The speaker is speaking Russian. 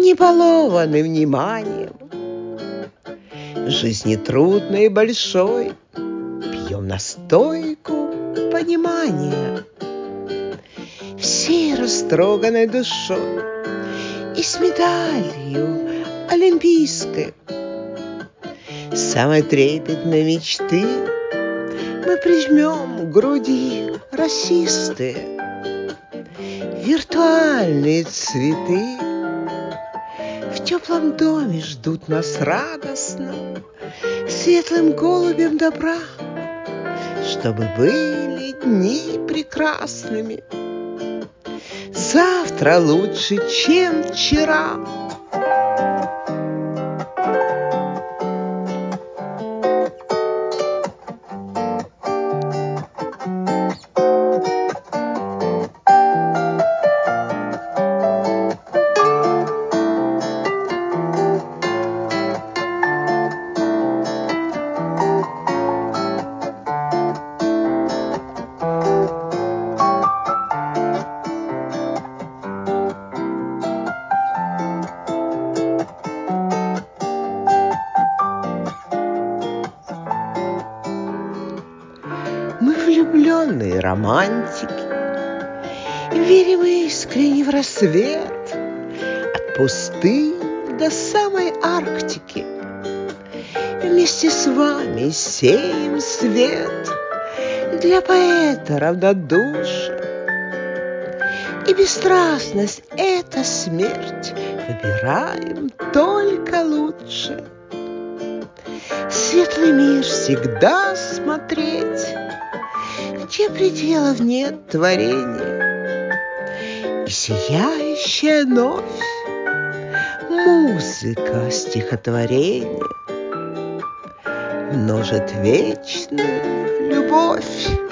не балованы вниманием. Жизни трудной и большой пьем настойку понимания. Всей растроганной душой и с медалью олимпийской, самой трепетной мечты, мы прижмем к груди росистые виртуальные цветы. В теплом доме ждут нас радостно светлым голубем добра, чтобы были дни прекрасными, завтра лучше, чем вчера. Мы влюбленные романтики, верим искренне в рассвет, от пустынь до самой Арктики. Вместе с вами сеем свет для поэта равнодушия. И бесстрастность — это смерть, выбираем только лучше. Светлый мир всегда смотреть, где пределов нет творения, и сияющая вновь музыка стихотворения множит вечную любовь.